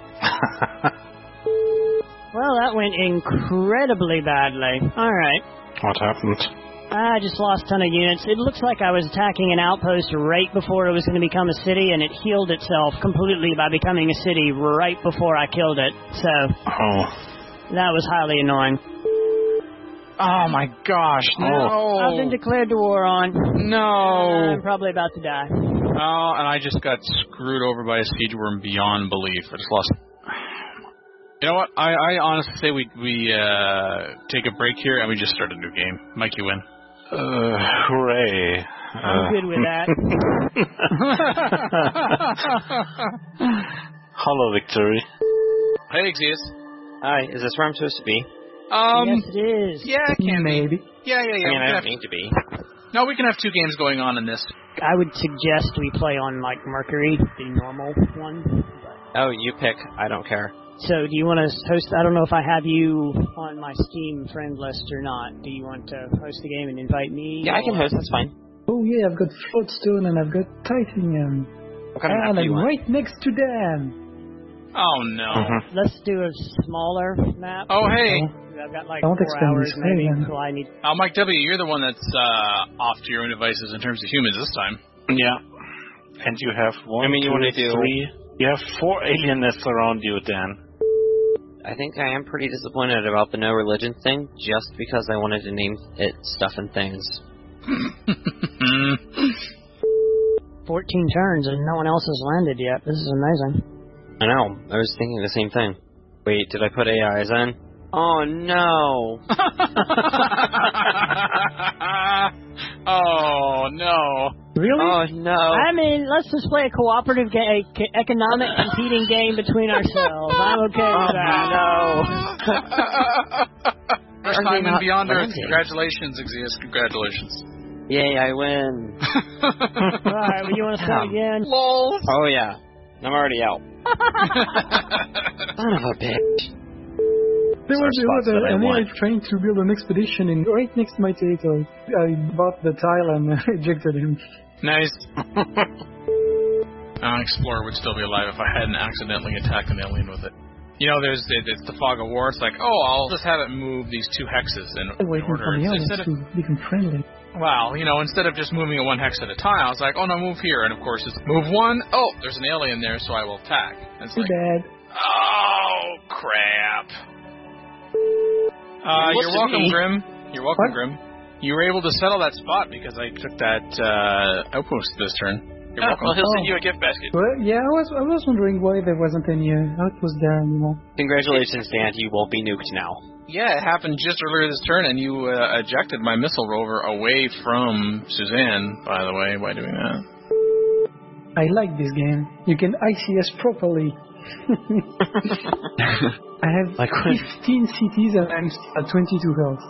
Speaker 15: Well, that went incredibly badly. All right.
Speaker 9: What happened?
Speaker 15: I just lost a ton of units. It looks like I was attacking an outpost right before it was going to become a city, and it healed itself completely by becoming a city right before I killed it. So,
Speaker 9: Oh.
Speaker 15: that was highly annoying.
Speaker 1: Oh my gosh, no.
Speaker 15: I've been declared to war on.
Speaker 1: No.
Speaker 15: I'm probably about to die.
Speaker 1: Oh, and I just got screwed over by a siege worm beyond belief. I just lost. You know what? I, I honestly say we we uh, take a break here and we just start a new game. Mike, you win.
Speaker 9: Uh, hooray.
Speaker 15: I'm
Speaker 9: uh,
Speaker 15: good with that.
Speaker 9: Hollow victory.
Speaker 1: Hey, Xeus.
Speaker 3: Hi, is this where I'm supposed to be?
Speaker 1: Um,
Speaker 15: yes, it is.
Speaker 1: Yeah, it can
Speaker 2: Maybe.
Speaker 1: be. Yeah, yeah, yeah.
Speaker 3: I mean,
Speaker 1: we
Speaker 3: I
Speaker 1: can
Speaker 3: don't
Speaker 1: have,
Speaker 3: need to be.
Speaker 1: no, we can have two games going on in this.
Speaker 15: I would suggest we play on, like, Mercury, the normal one.
Speaker 3: Oh, you pick. I don't care.
Speaker 15: So, do you want to host? I don't know if I have you on my Steam friend list or not. Do you want to host the game and invite me?
Speaker 3: Yeah, I can host. That's fine.
Speaker 16: Oh yeah, I've got Floatstone and I've got Titanium.
Speaker 3: What kind of map
Speaker 16: And
Speaker 3: do you
Speaker 16: I'm
Speaker 3: want?
Speaker 16: right next to them.
Speaker 1: Oh, no.
Speaker 9: Mhm.
Speaker 15: Let's do a smaller map.
Speaker 1: Oh, hey.
Speaker 15: I've got like
Speaker 16: Don't
Speaker 15: four
Speaker 16: extend
Speaker 15: hours
Speaker 16: this.
Speaker 15: maybe,
Speaker 16: Hey,
Speaker 15: so I need.
Speaker 1: Oh, Mike W., you're the one that's uh, off to your own devices in terms of humans this time.
Speaker 9: Yeah. And you have one,
Speaker 3: I mean, you
Speaker 9: two,
Speaker 3: wanna do-
Speaker 9: three. You have four alien nests around you, Dan.
Speaker 3: I think I am pretty disappointed about the no religion thing, just because I wanted to name it Stuff and Things.
Speaker 15: Fourteen turns and no one else has landed yet. This is amazing.
Speaker 3: I know. I was thinking the same thing. Wait, did I put A Is in? Oh no!
Speaker 1: Oh, no.
Speaker 16: Really?
Speaker 3: Oh no!
Speaker 15: I mean, let's just play a cooperative game, a economic competing game between ourselves. I'm okay with that.
Speaker 3: No!
Speaker 1: First
Speaker 3: Are they
Speaker 1: time in
Speaker 3: not
Speaker 1: Beyond Earth.
Speaker 3: landing?
Speaker 1: Congratulations, Xeus. Congratulations.
Speaker 3: Yay, I win!
Speaker 15: Alright, well, you want to start again?
Speaker 1: Lol.
Speaker 3: Oh yeah, I'm already out. Son of a bitch.
Speaker 16: There was, there was
Speaker 3: spots that I
Speaker 16: a, an A I
Speaker 3: want.
Speaker 16: trying to build an expedition in right next to my territory. I bought the tile and ejected him.
Speaker 1: Nice. An explorer would still be alive if I hadn't accidentally attacked an alien with it. You know, there's it's the fog of war. It's like, oh, I'll just have it move these two hexes in, in
Speaker 16: Waiting
Speaker 1: order.
Speaker 16: for the audience
Speaker 1: Instead of,
Speaker 16: to become friendly.
Speaker 1: Wow, you know, instead of just moving it one hex at a time, I was like, oh no, move here. And of course, it's move one. Oh, there's an alien there, so I will attack. And it's
Speaker 16: Too
Speaker 1: like,
Speaker 16: bad.
Speaker 1: oh, crap. Uh, you're welcome,
Speaker 12: me?
Speaker 1: Grim. You're welcome,
Speaker 16: What?
Speaker 1: Grim. You were able to settle that spot because I took that uh, outpost this turn. You're
Speaker 12: Oh,
Speaker 1: welcome.
Speaker 12: well, he'll
Speaker 16: Oh.
Speaker 12: send you a gift basket.
Speaker 16: Well, yeah, I was I was wondering why there wasn't any uh, outpost there anymore.
Speaker 3: Congratulations, Dan. You won't be nuked now.
Speaker 1: Yeah, it happened just earlier this turn, and you uh, ejected my missile rover away from Suzanne, by the way, by doing that.
Speaker 16: I like this game. You can I C S properly. I have
Speaker 4: Like when-
Speaker 16: fifteen cities and I'm at twenty-two health.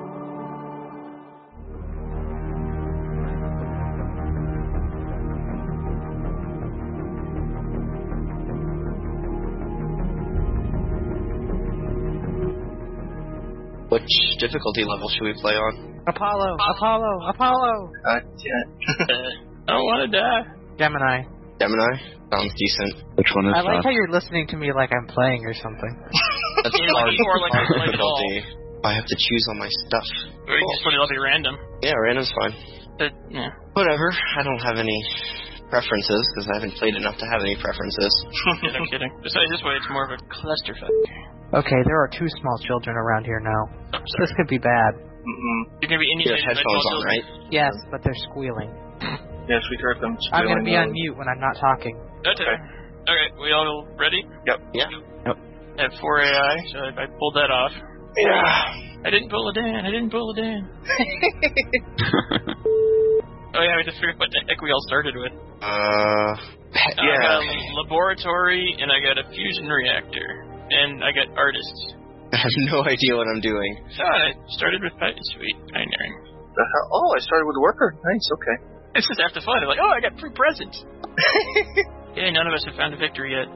Speaker 17: Which difficulty level should we play on?
Speaker 8: Apollo, Apollo, Apollo.
Speaker 17: Uh, yeah.
Speaker 12: I don't want to die.
Speaker 8: Gemini.
Speaker 17: Gemini? Sounds decent.
Speaker 10: Which one is
Speaker 8: I like
Speaker 10: that?
Speaker 8: how you're listening to me like I'm playing or something.
Speaker 17: That's
Speaker 12: Yeah,
Speaker 17: hard,
Speaker 12: or like-
Speaker 17: hard
Speaker 12: like
Speaker 17: difficulty. I have to choose all my stuff.
Speaker 12: Or you can just put it all be random.
Speaker 17: Yeah, random's fine.
Speaker 12: But, yeah.
Speaker 17: Whatever. I don't have any preferences because I haven't played enough to have any preferences.
Speaker 12: Yeah, no kidding. Besides, this way it's more of a clusterfuck.
Speaker 8: Okay, there are two small children around here now. This could be bad.
Speaker 11: Mm-mm.
Speaker 12: You're going to be
Speaker 17: You have
Speaker 12: inundated by
Speaker 17: headphones
Speaker 12: small
Speaker 17: on,
Speaker 12: children.
Speaker 17: right?
Speaker 8: Yes, but they're squealing.
Speaker 11: Yes, we heard them.
Speaker 8: I'm going to be on
Speaker 11: squealing.
Speaker 8: mute when I'm not talking.
Speaker 12: Okay. Okay, we all ready?
Speaker 11: Yep.
Speaker 17: Yeah.
Speaker 12: I have four A I, so I, I pulled that off.
Speaker 11: Yeah.
Speaker 12: I didn't pull a Dan. I didn't pull a Dan. Oh yeah, we just figured out what the heck we all started with.
Speaker 17: Uh,
Speaker 12: I got a laboratory, and I got a fusion reactor, and I got artists.
Speaker 17: I have no idea what I'm doing.
Speaker 12: So I started with Pi- sweet pioneering.
Speaker 11: The hell? Oh, I started with worker. Nice. Okay.
Speaker 12: It's just after fun. I'm like, oh, I got free presents. Yeah, none of us have found a victory yet.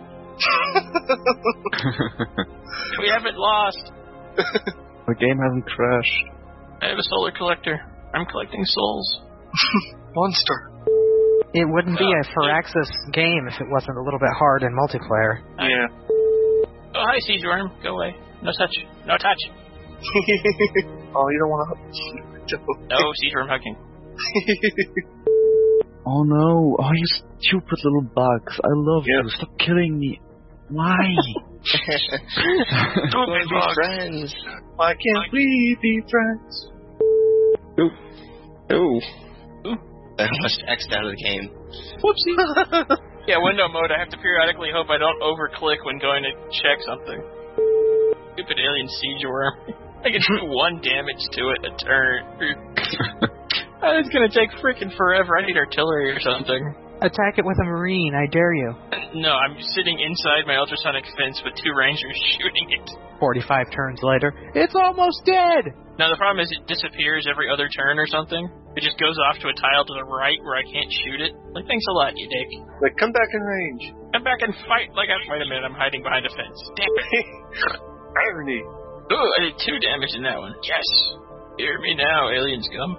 Speaker 12: We haven't lost.
Speaker 10: The game hasn't crashed.
Speaker 12: I have a solar collector. I'm collecting souls.
Speaker 11: Monster.
Speaker 8: It wouldn't be a Firaxis game if it wasn't a little bit hard in multiplayer.
Speaker 11: Yeah.
Speaker 12: Oh, hi, Siege Worm. Go away. No touch. No touch.
Speaker 11: Oh, you don't want to.
Speaker 12: No, Siege Worm hugging.
Speaker 10: Oh no! Oh, you stupid little bugs! I love
Speaker 11: Yep.
Speaker 10: you. Stop killing me. Why?
Speaker 11: Don't
Speaker 17: Wanna be friends.
Speaker 11: Why can't we be friends?
Speaker 17: Ooh. Ooh. I almost X'd out of the game.
Speaker 12: Whoopsie. Yeah, window mode. I have to periodically hope I don't over-click when going to check something. Stupid alien siege worm. I can do one damage to it a turn. Oh, it's gonna take freaking forever. I need artillery or something.
Speaker 8: Attack it with a marine, I dare you.
Speaker 12: No, I'm sitting inside my ultrasonic fence with two rangers shooting it.
Speaker 8: forty-five turns later, it's almost dead!
Speaker 12: Now, the problem is it disappears every other turn or something. It just goes off to a tile to the right where I can't shoot it. Like, thanks a lot, you dick.
Speaker 11: Like, come back in range.
Speaker 12: Come back and fight like I... Wait a minute, I'm hiding behind a fence. Damn it.
Speaker 11: Irony.
Speaker 12: Ooh, I did two damage in that one. Yes. Hear me now, alien scum.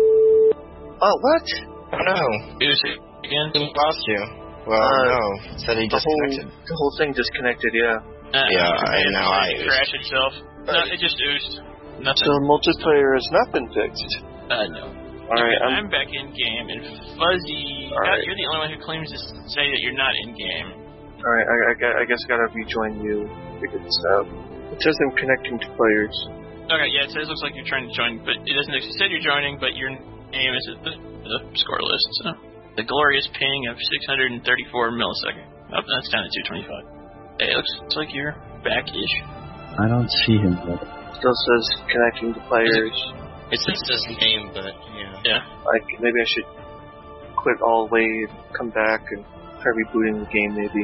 Speaker 11: Oh, what?
Speaker 17: Oh no.
Speaker 12: Do it again.
Speaker 17: He lost you. Well,
Speaker 11: Uh,
Speaker 17: no. Said he
Speaker 11: The whole,
Speaker 17: disconnected.
Speaker 11: the whole thing disconnected, yeah.
Speaker 12: Uh,
Speaker 17: Yeah, I
Speaker 12: it
Speaker 17: know, I
Speaker 12: It
Speaker 17: oozed.
Speaker 12: crashed itself. No, it just oozed. Nothing.
Speaker 11: So multiplayer has not been fixed.
Speaker 12: Uh, no.
Speaker 11: Alright,
Speaker 12: Okay,
Speaker 11: I'm,
Speaker 12: I'm back in game, and Fuzzy,
Speaker 11: All right.
Speaker 12: you're the only one who claims to say that you're not in game.
Speaker 11: alright, I, I, gu- I guess I gotta rejoin you to figure this out. It says I'm connecting to players.
Speaker 12: Okay, yeah, it says looks like you're trying to join, but it doesn't. It said you're joining, but your name is at the, the score list. So the glorious ping of six hundred thirty-four milliseconds. Oh, that's down to two twenty-five. Hey, it looks, looks like you're back-ish.
Speaker 10: I don't see him yet.
Speaker 11: Still says connecting to players.
Speaker 17: It says his name, but yeah.
Speaker 12: Yeah.
Speaker 11: Like, maybe I should quit all the way and come back and try rebooting the game, maybe.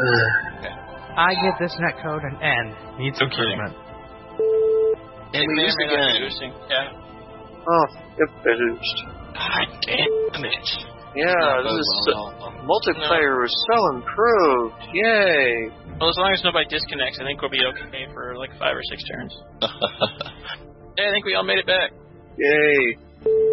Speaker 8: I give this netcode an N. Needs
Speaker 12: No kidding.
Speaker 8: improvement.
Speaker 17: And we used again.
Speaker 12: Yeah.
Speaker 11: Oh, yep, it is.
Speaker 12: God damn it.
Speaker 11: Yeah, this is multiplayer is so improved. Yay!
Speaker 12: Well, as long as nobody disconnects, I think we'll be okay for like five or six turns. Yeah, I think we all made it back.
Speaker 11: Yay!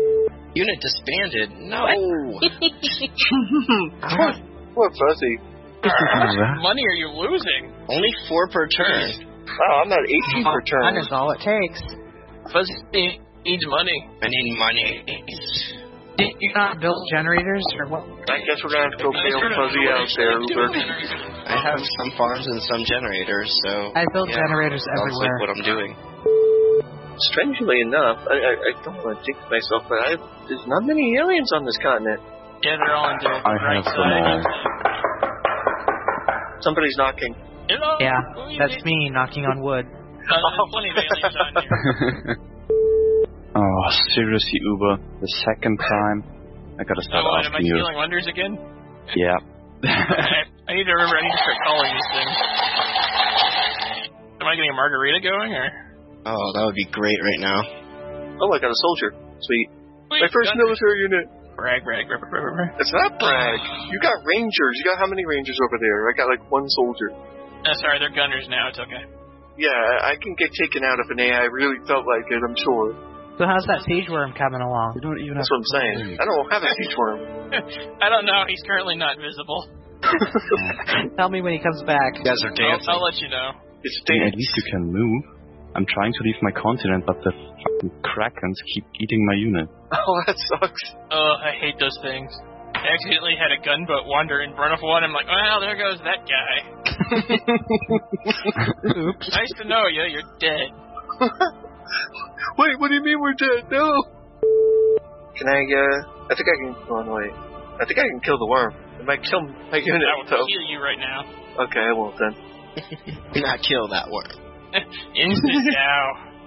Speaker 17: Unit disbanded. No.
Speaker 11: Poor Fuzzy.
Speaker 12: How much money are you losing?
Speaker 17: Only four per turn.
Speaker 7: Wow, I'm at eighteen per turn.
Speaker 8: That is all it takes.
Speaker 12: Fuzzy needs money.
Speaker 17: I need money.
Speaker 8: Did you not build generators or what?
Speaker 7: I guess we're gonna have to go bail Fuzzy out there, Uber.
Speaker 17: I have some farms and some generators, so...
Speaker 8: I build
Speaker 17: yeah,
Speaker 8: generators
Speaker 17: sounds
Speaker 8: everywhere.
Speaker 17: like what I'm doing.
Speaker 7: Strangely enough, I, I, I don't want to jinx myself, but I, there's not many aliens on this continent.
Speaker 12: Yeah, they're all on the
Speaker 10: I
Speaker 12: right
Speaker 10: have them all.
Speaker 12: side.
Speaker 7: Somebody's knocking.
Speaker 12: Hello?
Speaker 8: Yeah,
Speaker 12: Who is
Speaker 8: that's
Speaker 12: it?
Speaker 8: me knocking on wood.
Speaker 12: Uh, there's plenty of aliens on here.
Speaker 10: Oh, seriously, Uber. The second time. I gotta start
Speaker 12: Oh, and am I
Speaker 10: asking you.
Speaker 12: stealing wonders again?
Speaker 10: Yeah.
Speaker 12: I, I need to remember, I need to start calling these things. Am I getting a margarita going, or?
Speaker 17: Oh, that would be great right now.
Speaker 7: Oh, I got a soldier. Sweet.
Speaker 12: Wait,
Speaker 7: My first
Speaker 12: Gunner.
Speaker 7: military unit.
Speaker 12: Brag, brag, brag, brag, brag, brag.
Speaker 7: It's not brag. You got rangers. You got how many rangers over there? I got like one soldier.
Speaker 12: Oh, sorry, they're gunners now, it's okay.
Speaker 7: Yeah, I can get taken out if an A I really felt like it, I'm sure.
Speaker 8: So how's that siege worm coming along?
Speaker 10: You don't even
Speaker 7: That's
Speaker 10: have
Speaker 7: what I'm saying. I don't have a siege worm.
Speaker 12: I don't know, he's currently not visible.
Speaker 8: Tell me when he comes back.
Speaker 17: You guys are
Speaker 12: I'll,
Speaker 17: dancing.
Speaker 12: I'll let you know.
Speaker 7: It's
Speaker 10: I mean,
Speaker 7: dance.
Speaker 10: at least you can move. I'm trying to leave my continent, but the fucking krakens keep eating my unit.
Speaker 7: Oh, that sucks.
Speaker 12: Oh, I hate those things. I accidentally had a gunboat wander in front of one. I'm like, well, there goes that guy.
Speaker 8: Oops.
Speaker 12: Nice to know you. You're dead.
Speaker 7: Wait, what do you mean we're dead? No. Can I, uh, I think I can, oh, no, wait. I think I can kill the worm. It might kill my unit,
Speaker 12: I will
Speaker 7: though.
Speaker 12: heal you right now.
Speaker 7: Okay, I won't then.
Speaker 17: Do not kill that worm.
Speaker 12: Instant now.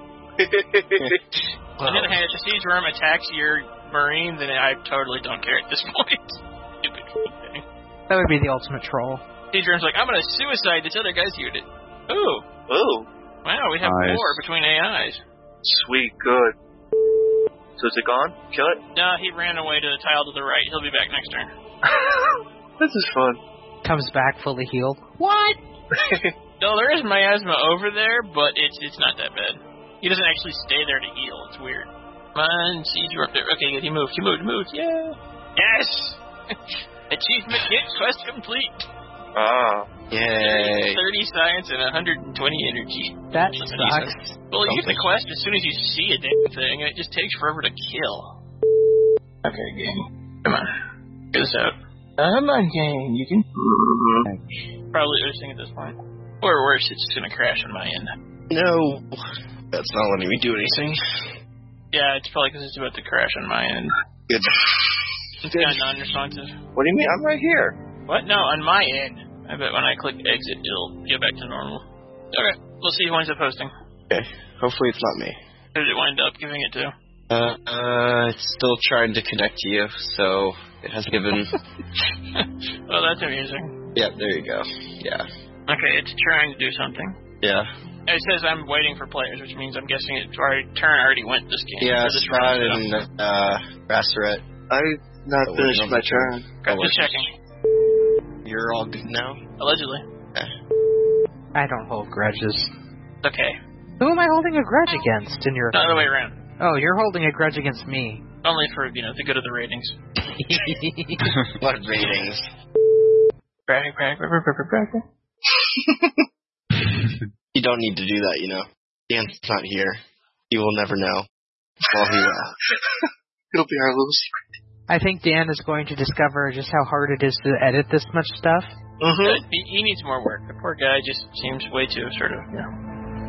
Speaker 12: On the other hand, if the siege worm attacks your marines, then I totally don't care at this point. Stupid thing.
Speaker 8: That would be the ultimate troll.
Speaker 12: Siege worm's like, I'm gonna suicide this other guy's unit. Ooh.
Speaker 7: Ooh.
Speaker 12: Wow, we have
Speaker 10: Nice.
Speaker 12: war between A Is.
Speaker 7: Sweet, good. So is it gone? Kill it?
Speaker 12: No, he ran away to the tile to the right. He'll be back next turn.
Speaker 7: This is fun.
Speaker 8: Comes back fully healed.
Speaker 12: What? No, there is miasma over there, but it's it's not that bad. He doesn't actually stay there to heal. It's weird. Come on, siege worm. Okay, good. He moved. He moved. He moved. Yeah. Yes. Achievement hit. Quest complete.
Speaker 7: Ah.
Speaker 17: Yay.
Speaker 12: thirty science and one hundred twenty energy.
Speaker 8: That sucks.
Speaker 12: Well, you get the quest as soon as you see a damn thing, and it just takes forever to kill. Okay, game. Come on. Get this out. Come on, game. You can. Probably losing at this point. Or worse, it's just going to crash on my end.
Speaker 17: No. That's not letting me do anything.
Speaker 12: Yeah, it's probably because it's about to crash on my end.
Speaker 17: Good.
Speaker 12: It's kind of non-responsive.
Speaker 7: What do you mean? I'm right here.
Speaker 12: What? No, on my end. I bet when I click exit, it'll get back to normal. Okay, we'll see who winds up hosting.
Speaker 17: Okay. Hopefully it's not me.
Speaker 12: Who did it wind up giving it to?
Speaker 17: Uh, uh, it's still trying to connect to you, so it has given...
Speaker 12: Well, that's amusing.
Speaker 17: Yeah, there you go. Yeah.
Speaker 12: Okay, it's trying to do something.
Speaker 17: Yeah.
Speaker 12: It says I'm waiting for players, which means I'm guessing its already, turn already went this game.
Speaker 17: Yeah,
Speaker 12: Or this
Speaker 17: Scott
Speaker 12: round, so.
Speaker 17: and uh, Rasseret.
Speaker 7: I've not
Speaker 17: Oh,
Speaker 7: finished
Speaker 17: wait,
Speaker 7: my
Speaker 17: no,
Speaker 7: turn.
Speaker 12: Okay, just checking.
Speaker 17: You're all good now?
Speaker 12: Allegedly.
Speaker 8: I don't hold grudges.
Speaker 12: Okay.
Speaker 8: Who am I holding a grudge against in your
Speaker 12: The other way around.
Speaker 8: Oh, you're holding a grudge against me.
Speaker 12: Only for, you know, the good of the ratings.
Speaker 17: What ratings?
Speaker 12: Brag, brag, brag, brag, brag, brag.
Speaker 17: You don't need to do that, you know. Dan's not here. He will never know. Well, he will.
Speaker 7: It'll be our little secret.
Speaker 8: I think Dan is going to discover just how hard it is to edit this much stuff.
Speaker 12: Mm-hmm. He, he needs more work. The poor guy just seems way too sort of, you know.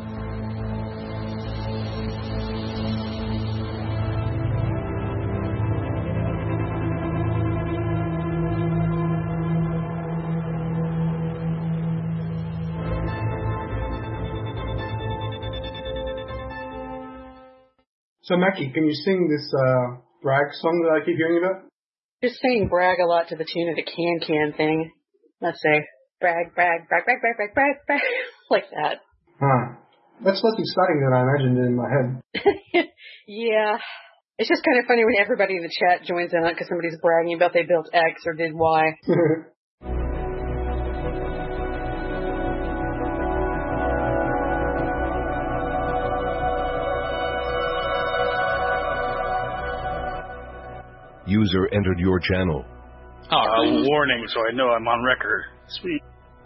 Speaker 13: So, Mackie, can you sing this uh, brag song that I keep hearing about?
Speaker 6: Just saying brag a lot to the tune of the can-can thing. Let's say, brag, brag, brag, brag, brag, brag, brag, brag, like that.
Speaker 13: Huh. That's less exciting than I imagined in my head.
Speaker 6: Yeah. It's just kind of funny when everybody in the chat joins in on it because somebody's bragging about they built X or did Y.
Speaker 18: User entered your channel.
Speaker 11: Oh, a warning, so I know I'm on record. Sweet.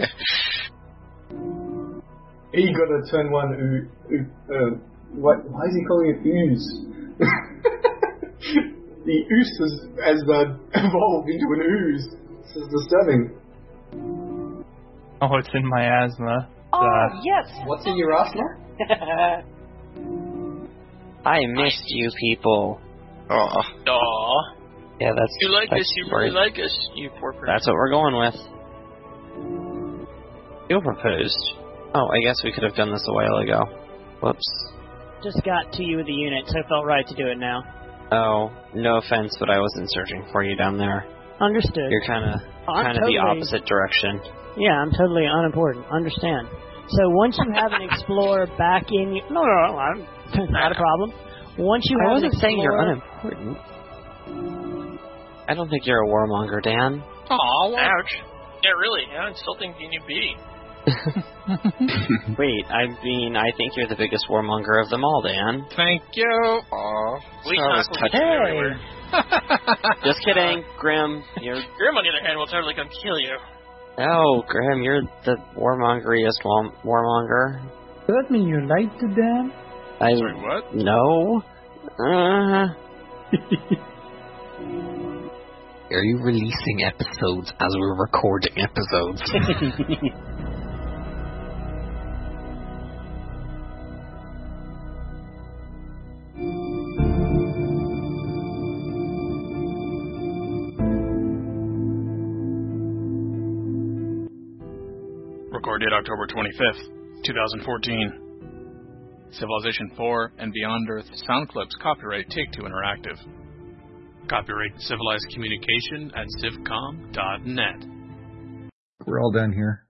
Speaker 13: He got a turn one oo, oo, uh, what, why is he calling it ooze? The ooze has, has uh, evolved into an ooze. This is disturbing.
Speaker 5: Oh, it's in my asthma.
Speaker 6: Oh,
Speaker 5: Uh,
Speaker 6: yes!
Speaker 13: What's in your asthma?
Speaker 3: I missed you people.
Speaker 17: Aw.
Speaker 12: Aw.
Speaker 3: Yeah, that's.
Speaker 12: You like
Speaker 3: that's
Speaker 12: us, you really
Speaker 3: right.
Speaker 12: like us, you poor person.
Speaker 3: That's what we're going with. You proposed. Oh, I guess we could have done this a while ago. Whoops.
Speaker 15: Just got to you with the unit, so it felt right to do it now.
Speaker 3: Oh, no offense, but I wasn't searching for you down there.
Speaker 15: Understood.
Speaker 3: You're kind of
Speaker 15: I'm
Speaker 3: kind of
Speaker 15: totally-
Speaker 3: the opposite direction.
Speaker 15: Yeah, I'm totally unimportant. Understand. So once you have an explorer back in you... No, no, no, I'm, not a problem. Once you
Speaker 3: I
Speaker 15: have
Speaker 3: wasn't
Speaker 15: an
Speaker 3: saying you're
Speaker 15: explorer-
Speaker 3: unimportant. I don't think you're a warmonger, Dan.
Speaker 12: Aw, ouch. Yeah, really, how insulting can you be?
Speaker 3: Wait, I mean, I think you're the biggest warmonger of them all, Dan.
Speaker 1: Thank you. Aw.
Speaker 12: We
Speaker 3: So I was
Speaker 12: talk with
Speaker 3: touching
Speaker 12: you
Speaker 3: you.
Speaker 12: everywhere.
Speaker 3: Just kidding, Grim. You're
Speaker 12: Grim, on the other hand, will totally come kill you.
Speaker 3: no, Grim. You're the warmongeriest war- warmonger.
Speaker 16: Does that mean you lied to Dan?
Speaker 3: I
Speaker 1: Sorry, what?
Speaker 3: no. Uh, are you releasing episodes as we're recording episodes?
Speaker 1: Recorded October twenty-fifth, twenty fourteen. Civilization four and Beyond Earth sound clips copyright Take Two Interactive. Copyright Civilized Communication at civcom dot net.
Speaker 2: We're all done here.